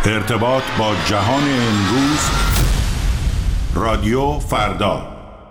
ارتباط با جهان امروز. رادیو فردا.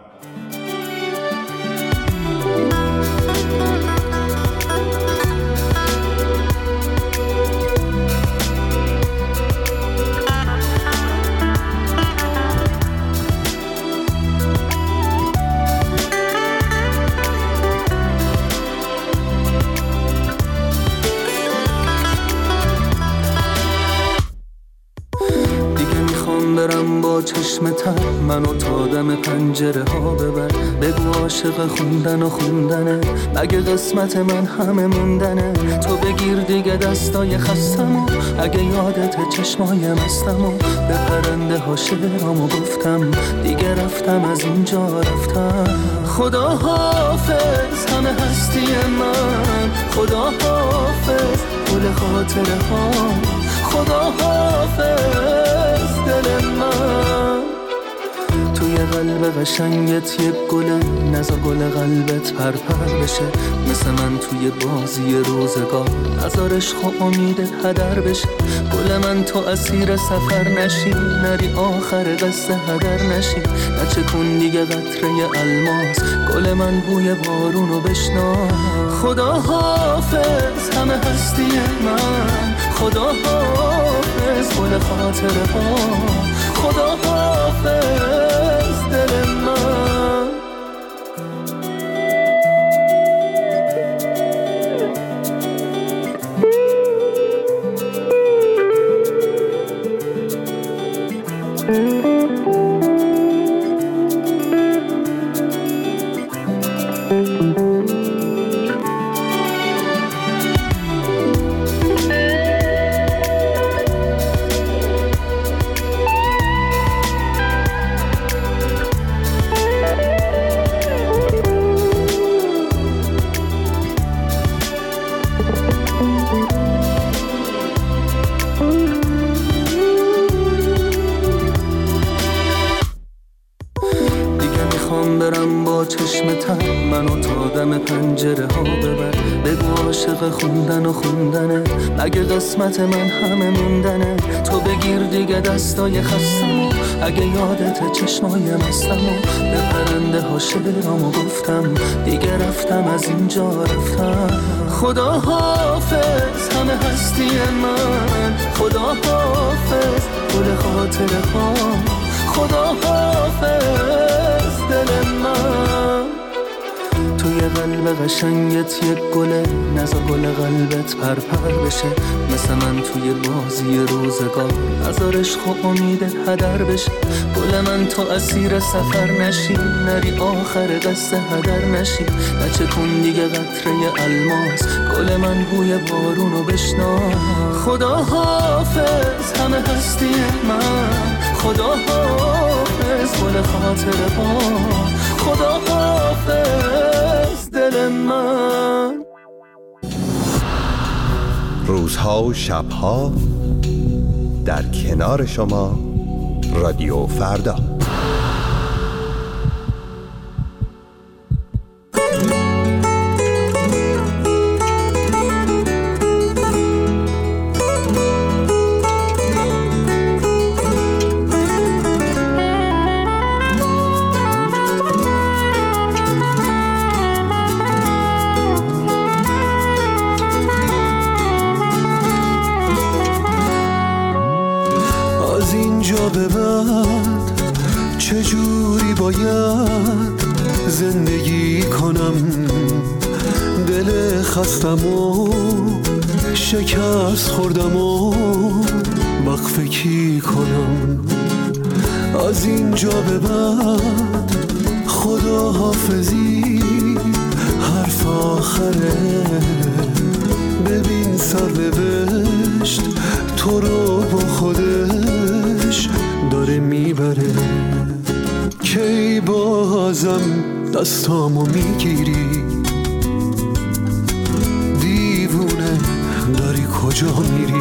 چشم تر منو تا دم پنجره ها ببر، بگو عاشق خوندن و خوندنه، مگه قسمت من همه موندنه. تو بگیر دیگه دستای خستمو، اگه یادت چشمای مستمو، به پرنده ها شعرامو گفتم، دیگه رفتم از اینجا رفتم. خدا حافظ همه هستی من، خدا حافظ گل خاطره ها، خدا حافظ دل من. توی قلب قشنگت یه گله، نزا گل قلبت پرپر بشه، مثل من توی بازی روزگار، نزار عشق و امیدت هدر بشه. گل من تو اسیر سفر نشی، نری آخر قصه هدر نشی، نچه کن دیگه قطره الماس، گل من بوی بارونو بشنا. خدا حافظ همه هستی من، خدا حافظ گل خاطره ها، خدا حافظ دل من. پنجره ها ببر، بگو عاشق خوندن و خوندنه، مگه قسمت من همه موندنه. تو بگیر دیگه دستای خستمو، اگه یادت چشمای مستمو، به پرنده ها شعرامو گفتم، دیگه رفتم از اینجا رفتم. خدا حافظ همه هستی من، خدا حافظ گل خاطره ها، خدا حافظ دل من. توی قلب قشنگت یک گله، نزا گل قلبت پرپر بشه، مثل من توی بازی روزگار، نزار عشق و امیدت هدر بشه. گل من تو اسیر سفر نشی، نری آخر قصه هدر نشی، نچه کن دیگه قطره الماس، گل من بوی بارونو بشنا. خدا حافظ همه هستی من، خدا حافظ گل خاطره ها، خدا حافظ دل من. روزها و شبها در کنار شما، رادیو فردا. به بعد چجوری باید زندگی کنم، دل خستم و شکست خوردم و وقفه کی کنم. از اینجا به بعد خدا حافظی حرف آخره، ببین سرنوشت تو رو با خودش داره میبره. کی بازم دستامو میگیری، دیوونه داری کجا میری؟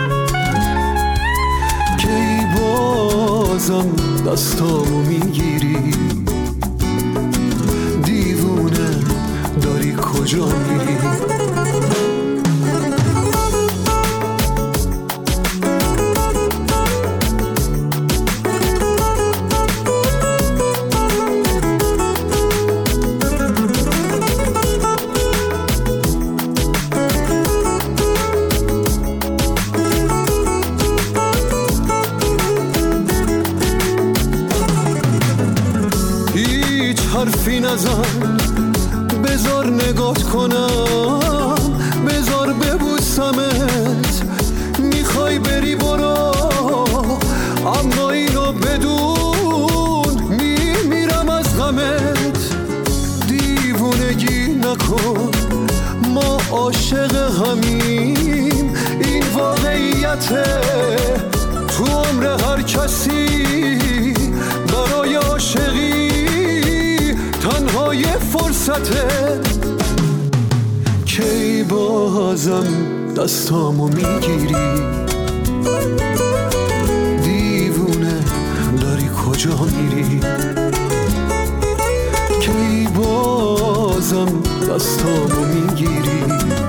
کی بازم دستامو میگیری، دیوونه داری کجا میری؟ حرفی نزن، بذار نگات کنم، بذار ببوسمت. میخوای بری برو، اما اینو بدون میمیرم از غمت. دیوونگی نکن، ما عاشق همیم، این واقعیته. تو عمر هر کسی برای عاشقی تنها یه فرصته. کی بازم دستامو میگیری؟ دیوونه داری کجا میری؟ کی بازم دستامو میگیری؟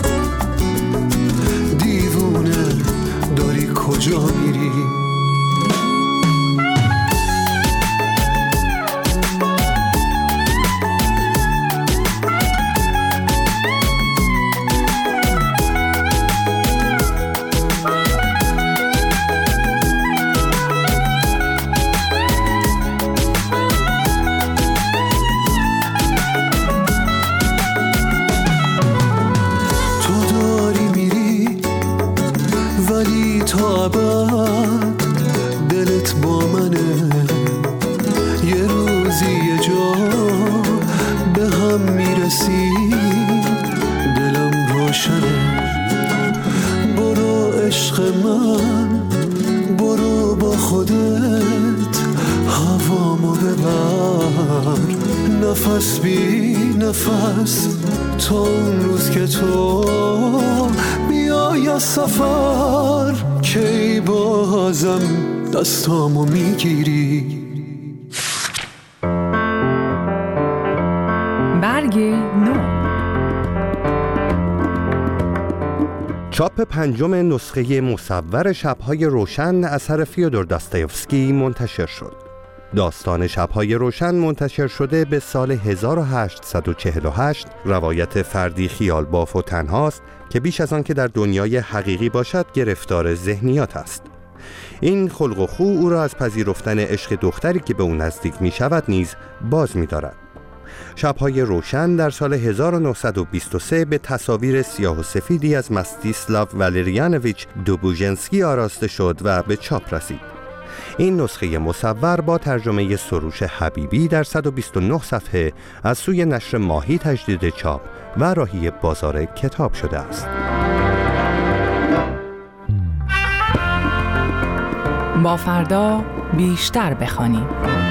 دیوونه داری کجا میری؟ دلت با منه، یه روزی یه جا به هم میرسیم، دلم روشنه. برو عشق من، برو با خودت هوامو ببر، نفس بی نفس تا اون روز که تو بیای از سفر. کی بازم دستامو میگیری؟ برگ نو. چاپ پنجم نسخه مصور شب‌های روشن اثر فیودور داستایوفسکی منتشر شد. داستان شب‌های روشن منتشر شده به سال 1848، روایت فردی خیال باف و تنهاست که بیش از آن که در دنیای حقیقی باشد گرفتار ذهنیات است. این خلق و خو او را از پذیرفتن عشق دختری که به او نزدیک می شود نیز باز می دارد. شب‌های روشن در سال 1923 به تصاویر سیاه و سفیدی از مستیسلاو والریانویچ دوبوژنسکی آراسته شد و به چاپ رسید. این نسخه مصور با ترجمه سروش حبیبی در 129 صفحه از سوی نشر ماهی تجدید چاپ و راهی بازار کتاب شده است. با فردا بیشتر بخوانیم.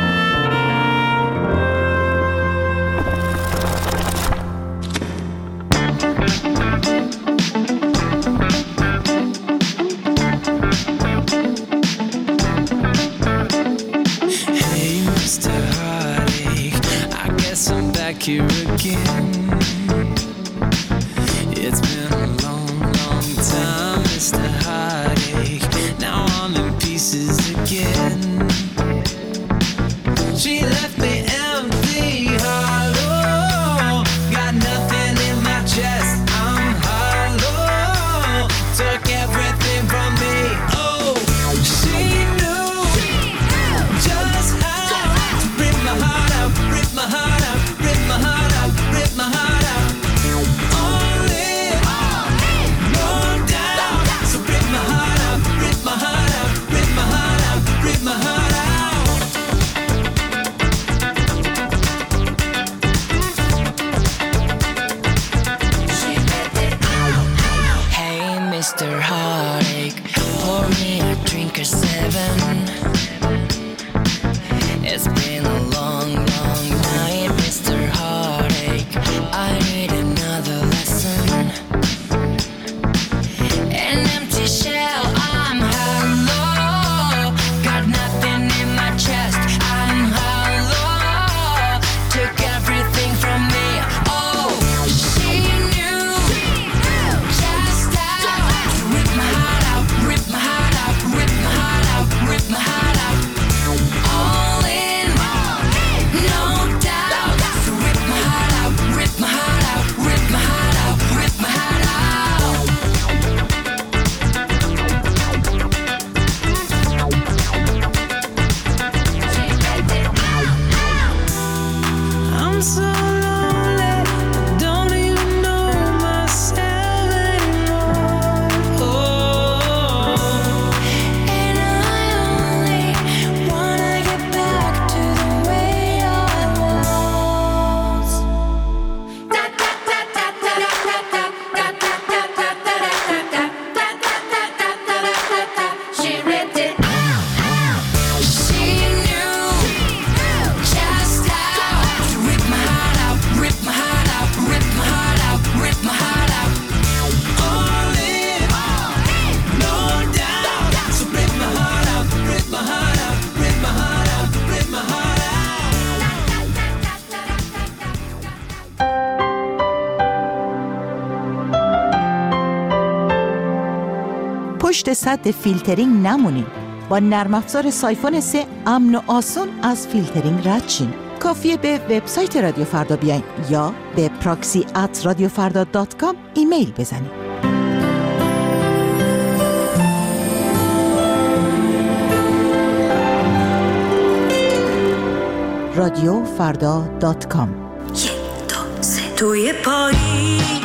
Here again. It's been a long, long time, Mr. Heartache. Now I'm in pieces again. پشت سد فیلترینگ نمونین. با نرم افزار سایفون 3 امن و آسون از فیلترینگ رد شین. کافیه به وبسایت رادیو فردا بیاین یا به proxy@radiofarda.com ایمیل بزنید. radiofarda.com. 1 2 3 توی پاییز